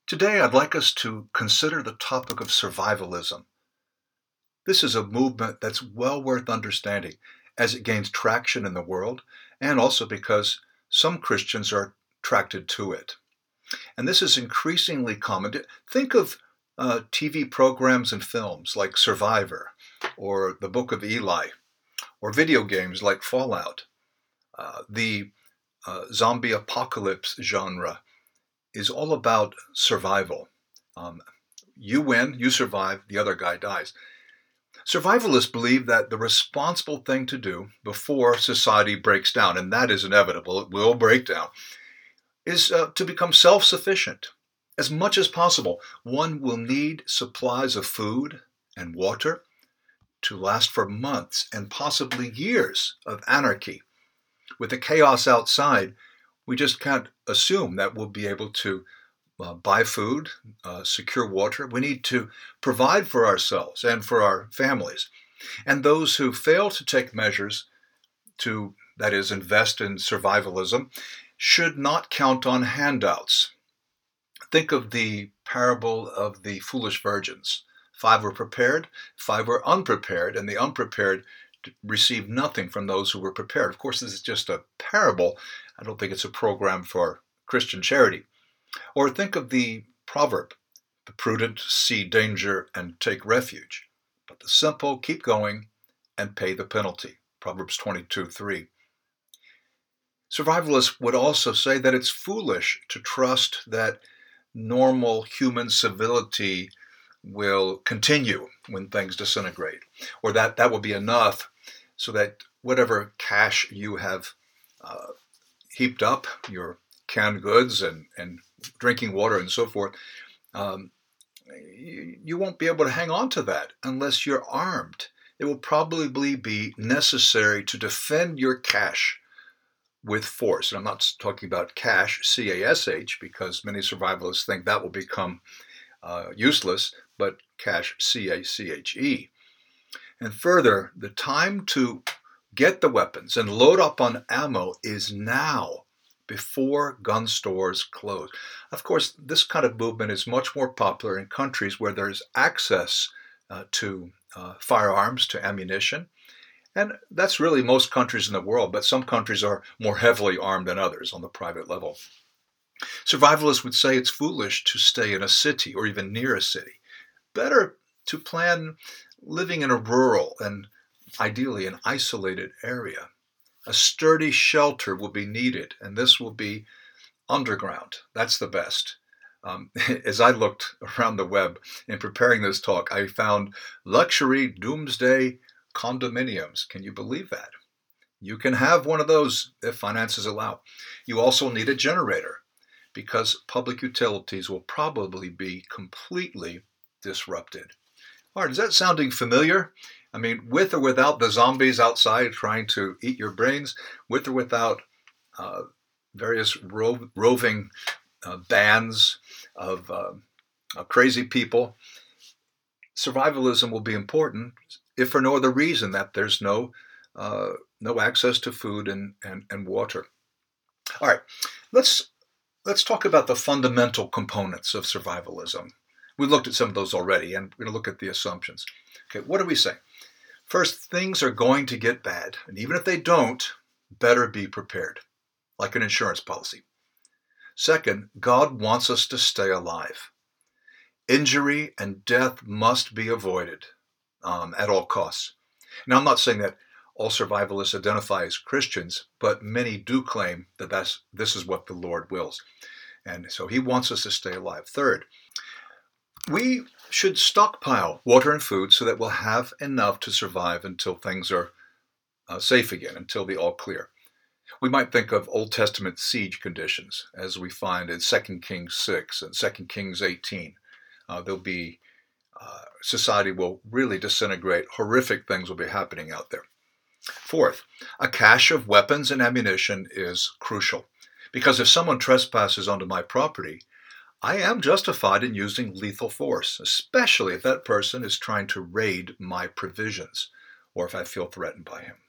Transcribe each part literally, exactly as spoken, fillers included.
Today, I'd like us to consider the topic of survivalism. This is a movement that's well worth understanding as it gains traction in the world and also because some Christians are attracted to it. And this is increasingly common. Think of uh, T V programs and films like Survivor or The Book of Eli or video games like Fallout. Uh, the uh, zombie apocalypse genre is all about survival. Um, you win, you survive, the other guy dies. Survivalists believe that the responsible thing to do before society breaks down, and that is inevitable, it will break down, is uh, to become self-sufficient. As much as possible, one will need supplies of food and water to last for months and possibly years of anarchy. With the chaos outside, we just can't assume that we'll be able to uh, buy food, uh, secure water. We need to provide for ourselves and for our families. And those who fail to take measures to, that is, invest in survivalism, should not count on handouts. Think of the parable of the foolish virgins. Five were prepared, five were unprepared, and the unprepared received nothing from those who were prepared. Of course, this is just a parable. I don't think it's a program for Christian charity. Or think of the proverb, the prudent see danger and take refuge, but the simple keep going and pay the penalty. Proverbs twenty-two three. Survivalists would also say that it's foolish to trust that normal human civility will continue when things disintegrate, or that that will be enough so that whatever cash you have uh, heaped up, your canned goods and, and drinking water and so forth, um, you, you won't be able to hang on to that unless you're armed. It will probably be necessary to defend your cash with force. And I'm not talking about cash, C A S H, because many survivalists think that will become uh, useless, but cash, C A C H E. And further, the time to get the weapons and load up on ammo is now, before gun stores close. Of course, this kind of movement is much more popular in countries where there's access uh, to uh, firearms, to ammunition. And that's really most countries in the world, but some countries are more heavily armed than others on the private level. Survivalists would say it's foolish to stay in a city or even near a city. Better to plan living in a rural and ideally an isolated area. A sturdy shelter will be needed, and this will be underground. That's the best. Um, as I looked around the web in preparing this talk, I found luxury doomsday condominiums. Can you believe that? You can have one of those if finances allow. You also need a generator because public utilities will probably be completely disrupted. All right, is that sounding familiar? I mean, with or without the zombies outside trying to eat your brains, with or without uh, various ro- roving uh, bands of uh, uh, crazy people, survivalism will be important, if for no other reason that there's no uh, no access to food and, and, and water. All right, let's let's talk about the fundamental components of survivalism. We looked at some of those already, and we're going to look at the assumptions. Okay, what do we say? First, things are going to get bad, and even if they don't, better be prepared, like an insurance policy. Second, God wants us to stay alive. Injury and death must be avoided um, at all costs. Now, I'm not saying that all survivalists identify as Christians, but many do claim that that's, this is what the Lord wills. And so he wants us to stay alive. Third, we should stockpile water and food so that we'll have enough to survive until things are uh, safe again, until the all clear. We might think of Old Testament siege conditions, as we find in Second Kings six and Second Kings eighteen. Uh, there'll be, uh, society will really disintegrate. Horrific things will be happening out there. Fourth, a cache of weapons and ammunition is crucial, because if someone trespasses onto my property, I am justified in using lethal force, especially if that person is trying to raid my provisions or if I feel threatened by him.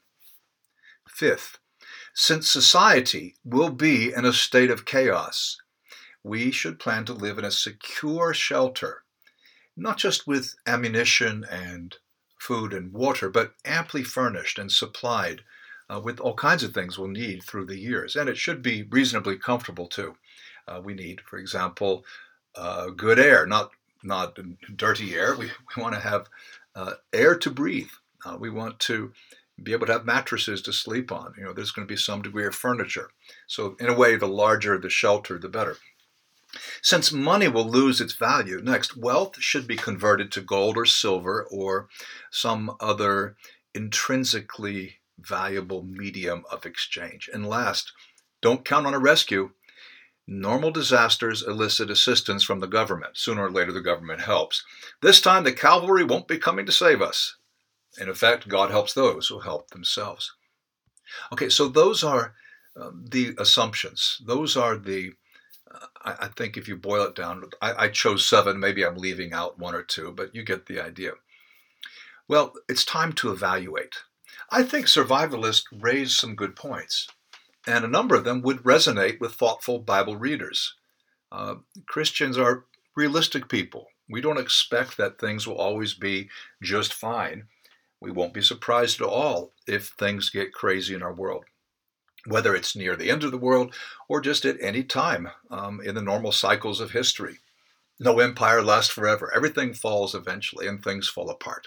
Fifth, since society will be in a state of chaos, we should plan to live in a secure shelter, not just with ammunition and food and water, but amply furnished and supplied uh, with all kinds of things we'll need through the years. And it should be reasonably comfortable too. Uh, we need, for example, uh, good air, not not dirty air. We, we want to have uh, air to breathe. Uh, we want to be able to have mattresses to sleep on. You know, there's going to be some degree of furniture. So in a way, the larger the shelter, the better. Since money will lose its value, next, wealth should be converted to gold or silver or some other intrinsically valuable medium of exchange. And last, don't count on a rescue. Normal disasters elicit assistance from the government. Sooner or later, the government helps. This time, the cavalry won't be coming to save us. In effect, God helps those who help themselves. Okay, so those are uh, the assumptions. Those are the, uh, I, I think if you boil it down, I, I chose seven. Maybe I'm leaving out one or two, but you get the idea. Well, it's time to evaluate. I think survivalists raise some good points, and a number of them would resonate with thoughtful Bible readers. Uh, Christians are realistic people. We don't expect that things will always be just fine. We won't be surprised at all if things get crazy in our world, whether it's near the end of the world or just at any time um, in the normal cycles of history. No empire lasts forever. Everything falls eventually and things fall apart.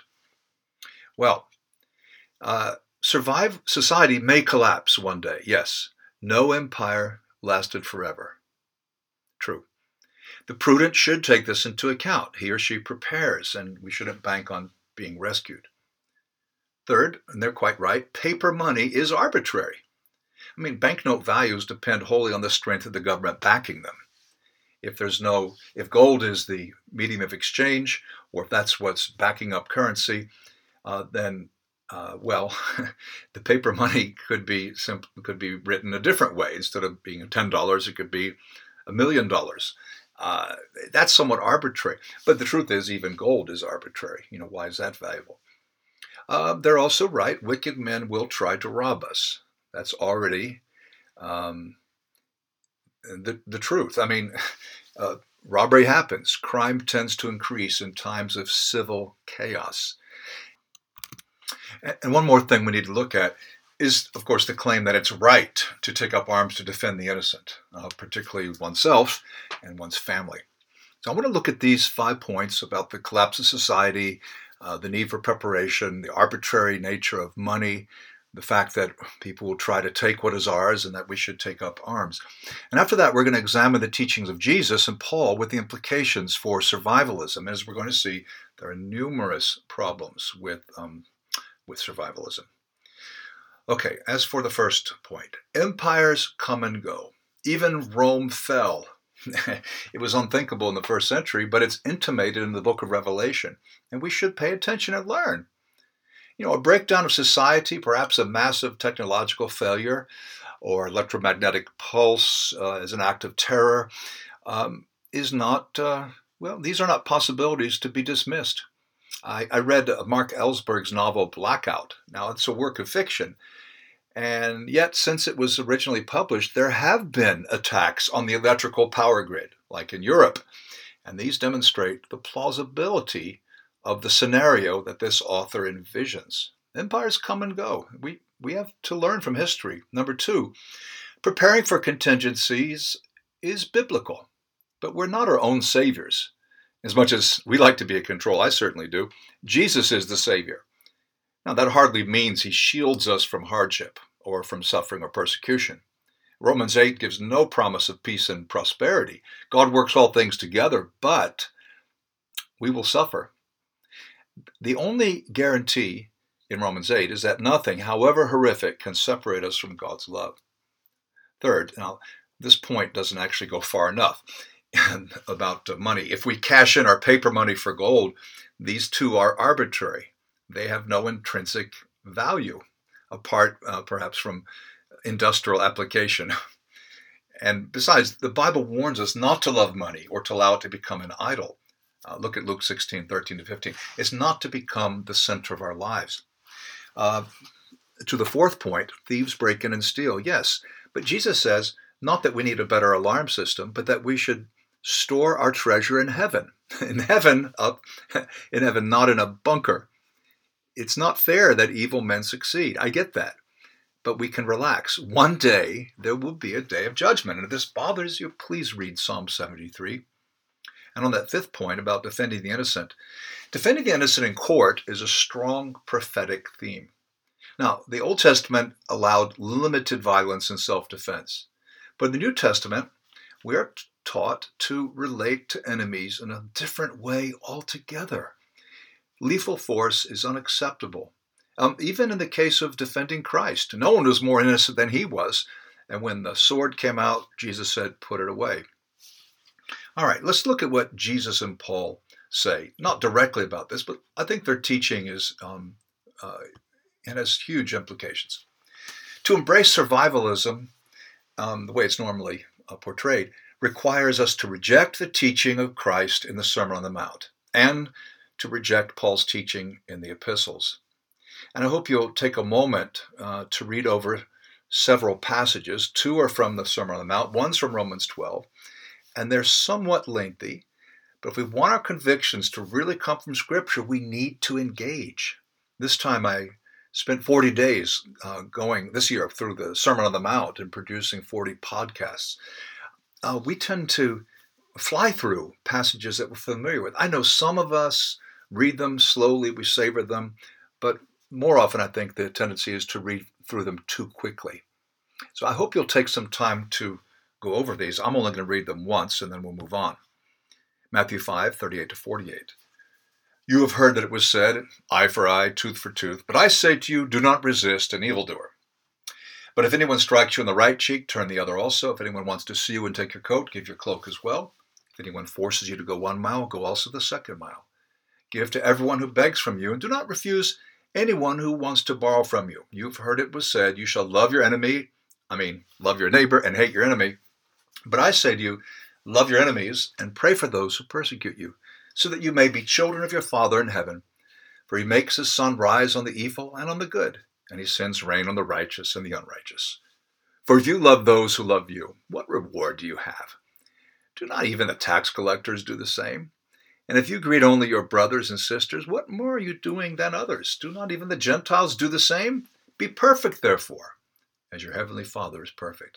Well, uh, survive society may collapse one day. Yes, no empire lasted forever. True. The prudent should take this into account. He or she prepares, and we shouldn't bank on being rescued. Third, and they're quite right, paper money is arbitrary. I mean, banknote values depend wholly on the strength of the government backing them. If there's no, if gold is the medium of exchange, or if that's what's backing up currency, uh, then, uh, well, the paper money could be simple, could be written a different way. Instead of being ten dollars, it could be a million dollars. Uh, that's somewhat arbitrary. But the truth is, even gold is arbitrary. You know, why is that valuable? Uh, they're also right. Wicked men will try to rob us. That's already um, the, the truth. I mean, uh, robbery happens. Crime tends to increase in times of civil chaos. And, and one more thing we need to look at is, of course, the claim that it's right to take up arms to defend the innocent, uh, particularly oneself and one's family. So I want to look at these five points about the collapse of society, Uh, the need for preparation, the arbitrary nature of money, the fact that people will try to take what is ours and that we should take up arms. And after that, we're going to examine the teachings of Jesus and Paul with the implications for survivalism. As we're going to see, there are numerous problems with, um, with survivalism. Okay, as for the first point, empires come and go. Even Rome fell. It was unthinkable in the first century, but it's intimated in the book of Revelation, and we should pay attention and learn. You know, a breakdown of society, perhaps a massive technological failure, or electromagnetic pulse uh, as an act of terror, um, is not, uh, well, these are not possibilities to be dismissed. I, I read Mark Ellsberg's novel Blackout. Now, it's a work of fiction. And yet, since it was originally published, there have been attacks on the electrical power grid, like in Europe. And these demonstrate the plausibility of the scenario that this author envisions. Empires come and go. We, we have to learn from history. Number two, preparing for contingencies is biblical, but we're not our own saviors. As much as we like to be in control, I certainly do, Jesus is the Savior. Now, that hardly means he shields us from hardship or from suffering or persecution. Romans eight gives no promise of peace and prosperity. God works all things together, but we will suffer. The only guarantee in Romans eight is that nothing, however horrific, can separate us from God's love. Third, now, this point doesn't actually go far enough about money. If we cash in our paper money for gold, these two are arbitrary. They have no intrinsic value, apart uh, perhaps from industrial application. And besides, the Bible warns us not to love money or to allow it to become an idol. Uh, look at Luke sixteen, thirteen to fifteen. It's not to become the center of our lives. Uh, to the fourth point, thieves break in and steal. Yes, but Jesus says, Not that we need a better alarm system, but that we should store our treasure in heaven. In heaven, up in heaven, not in a bunker. It's not fair that evil men succeed. I get that. But we can relax. One day, there will be a day of judgment. And if this bothers you, please read Psalm seventy-three. And on that fifth point about defending the innocent, defending the innocent in court is a strong prophetic theme. Now, the Old Testament allowed limited violence and self-defense. But in the New Testament, we are taught to relate to enemies in a different way altogether. Lethal force is unacceptable. Um, even in the case of defending Christ, no one was more innocent than he was. And when the sword came out, Jesus said, put it away. All right, let's look at what Jesus and Paul say. Not directly about this, but I think their teaching is um, uh, and has huge implications. To embrace survivalism, um, the way it's normally uh, portrayed, requires us to reject the teaching of Christ in the Sermon on the Mount and to reject Paul's teaching in the epistles. And I hope you'll take a moment uh, to read over several passages. Two are from the Sermon on the Mount, one's from Romans twelve, and they're somewhat lengthy. But if we want our convictions to really come from Scripture, we need to engage. This time I spent forty days uh, going this year through the Sermon on the Mount and producing forty podcasts. Uh, we tend to fly through passages that we're familiar with. I know some of us read them slowly, we savor them, but more often I think the tendency is to read through them too quickly. So I hope you'll take some time to go over these. I'm only going to read them once and then we'll move on. Matthew five, thirty-eight to forty-eight. You have heard that it was said, eye for eye, tooth for tooth. But I say to you, do not resist an evildoer. But if anyone strikes you on the right cheek, turn the other also. If anyone wants to see you and take your coat, give your cloak as well. If anyone forces you to go one mile, go also the second mile. Give to everyone who begs from you, and do not refuse anyone who wants to borrow from you. You've heard it was said, you shall love your enemy, I mean, love your neighbor and hate your enemy. But I say to you, love your enemies and pray for those who persecute you, so that you may be children of your Father in heaven. For he makes his sun rise on the evil and on the good, and he sends rain on the righteous and the unrighteous. For if you love those who love you, what reward do you have? Do not even the tax collectors do the same? And if you greet only your brothers and sisters, what more are you doing than others? Do not even the Gentiles do the same? Be perfect, therefore, as your heavenly Father is perfect.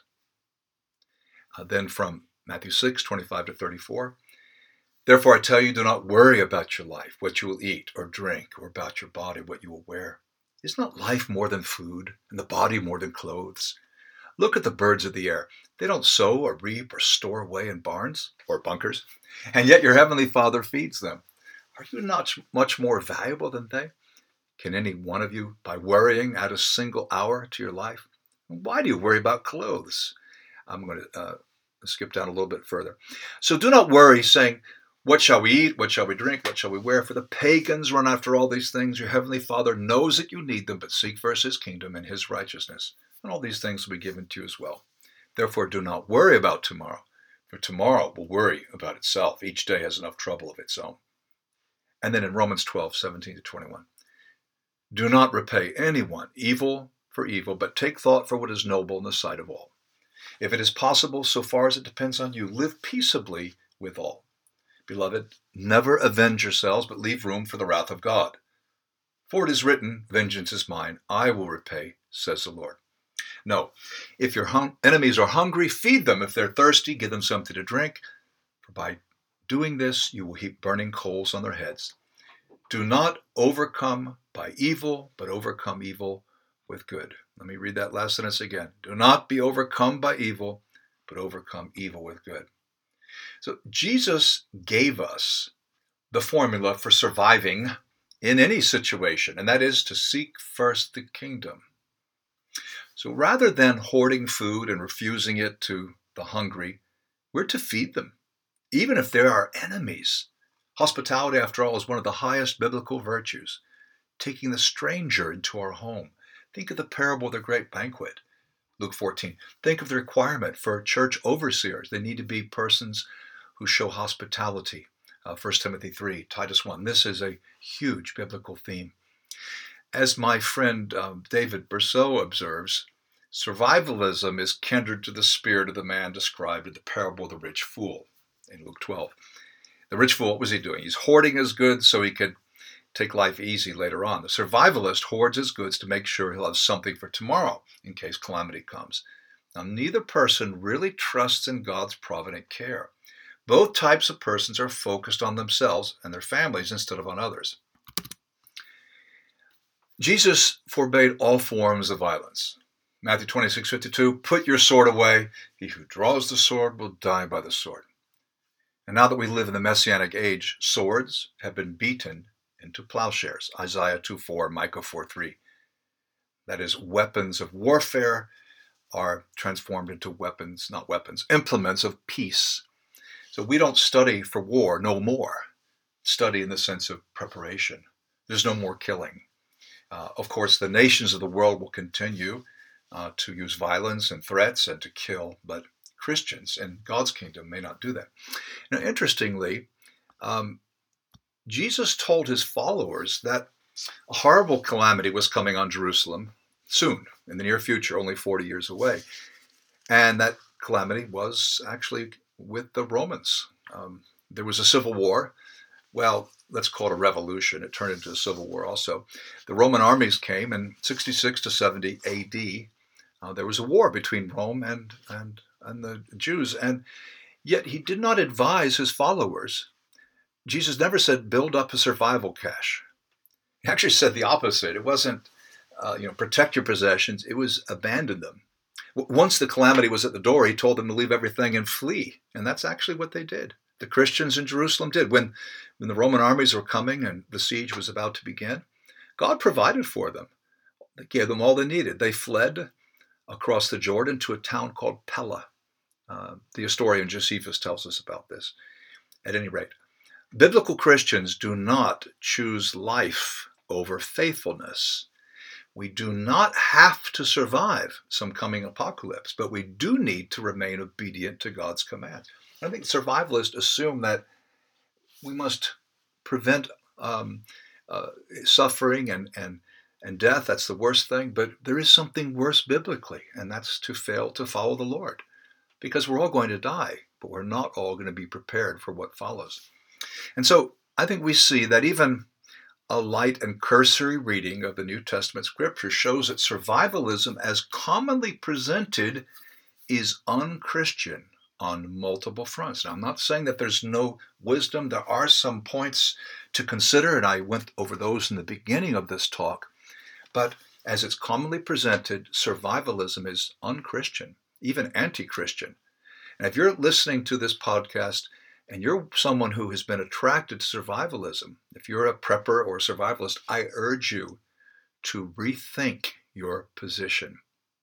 Uh, then from Matthew six, twenty-five to thirty-four. Therefore I tell you, do not worry about your life, what you will eat or drink, or about your body, what you will wear. Is not life more than food, and the body more than clothes? Look at the birds of the air. They don't sow or reap or store away in barns or bunkers, and yet your heavenly Father feeds them. Are you not much more valuable than they? Can any one of you, by worrying, add a single hour to your life? Why do you worry about clothes? I'm going to uh, skip down a little bit further. So do not worry, saying, what shall we eat? What shall we drink? What shall we wear? For the pagans run after all these things. Your heavenly Father knows that you need them, but seek first his kingdom and his righteousness, and all these things will be given to you as well. Therefore, do not worry about tomorrow, for tomorrow will worry about itself. Each day has enough trouble of its own. And then in Romans twelve, seventeen to twenty-one, do not repay anyone evil for evil, but take thought for what is noble in the sight of all. If it is possible, so far as it depends on you, live peaceably with all. Beloved, never avenge yourselves, but leave room for the wrath of God. For it is written, vengeance is mine, I will repay, says the Lord. No, if your hum- enemies are hungry, feed them. If they're thirsty, give them something to drink. For by doing this, you will heap burning coals on their heads. Do not overcome by evil, but overcome evil with good. Let me read that last sentence again. Do not be overcome by evil, but overcome evil with good. So Jesus gave us the formula for surviving in any situation, and that is to seek first the kingdom. So rather than hoarding food and refusing it to the hungry, we're to feed them, even if they're our enemies. Hospitality, after all, is one of the highest biblical virtues. Taking the stranger into our home. Think of the parable of the great banquet, Luke fourteen. Think of the requirement for church overseers. They need to be persons who show hospitality. Uh, First Timothy three, Titus one. This is a huge biblical theme. As my friend um, David Berceau observes, Survivalism is kindred to the spirit of the man described in the parable of the rich fool in Luke twelve. The rich fool, what was he doing? He's hoarding his goods so he could take life easy later on. The survivalist hoards his goods to make sure he'll have something for tomorrow in case calamity comes. Now, neither person really trusts in God's provident care. Both types of persons are focused on themselves and their families instead of on others. Jesus forbade all forms of violence. Matthew twenty-six fifty-two, put your sword away. He who draws the sword will die by the sword. And now that we live in the Messianic age, swords have been beaten into plowshares. Isaiah two four, Micah four three. That is, weapons of warfare are transformed into weapons, not weapons, implements of peace. So we don't study for war no more. Study in the sense of preparation. There's no more killing. Uh, of course, the nations of the world will continue uh, to use violence and threats and to kill, but Christians in God's kingdom may not do that. Now, interestingly, um, Jesus told his followers that a horrible calamity was coming on Jerusalem soon, in the near future, only forty years away. And that calamity was actually with the Romans. Um, there was a civil war. Well, let's call it a revolution. It turned into a civil war also. The Roman armies came in sixty-six to seventy A D. Uh, there was a war between Rome and, and, and the Jews. And yet he did not advise his followers. Jesus never said, build up a survival cache. He actually said the opposite. It wasn't, uh, you know, protect your possessions. It was abandon them. Once the calamity was at the door, he told them to leave everything and flee. And that's actually what they did. The Christians in Jerusalem did. When, when the Roman armies were coming and the siege was about to begin, God provided for them. They gave them all they needed. They fled across the Jordan to a town called Pella. Uh, the historian Josephus tells us about this. At any rate, biblical Christians do not choose life over faithfulness. We do not have to survive some coming apocalypse, but we do need to remain obedient to God's commands. I think survivalists assume that we must prevent um, uh, suffering and, and, and death. That's the worst thing, but there is something worse biblically, and that's to fail to follow the Lord. Because we're all going to die, but we're not all going to be prepared for what follows. And so I think we see that even a light and cursory reading of the New Testament scripture shows that survivalism, as commonly presented, is unchristian on multiple fronts. Now, I'm not saying that there's no wisdom. There are some points to consider, and I went over those in the beginning of this talk. But as it's commonly presented, survivalism is unchristian, even anti-Christian. And if you're listening to this podcast and you're someone who has been attracted to survivalism, if you're a prepper or a survivalist, I urge you to rethink your position.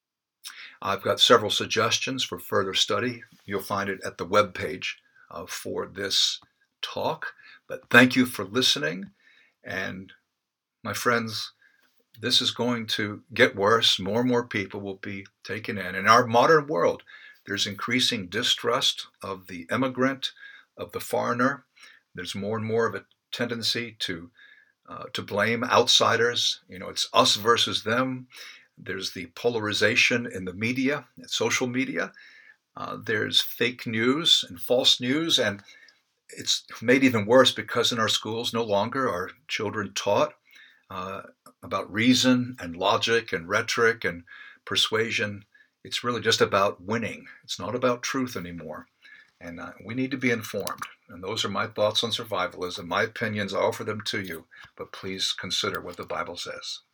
I've got several suggestions for further study. You'll find it at the webpage uh, for this talk. But thank you for listening. And my friends, this is going to get worse. More and more people will be taken in. In our modern world, there's increasing distrust of the immigrant, of the foreigner. There's more and more of a tendency to uh, to blame outsiders. You know, it's us versus them. There's the polarization in the media, social media. Uh, there's fake news and false news, and it's made even worse because in our schools no longer are children taught uh, about reason and logic and rhetoric and persuasion. It's really just about winning. It's not about truth anymore. And uh, we need to be informed. And those are my thoughts on survivalism. My opinions, I offer them to you, but please consider what the Bible says.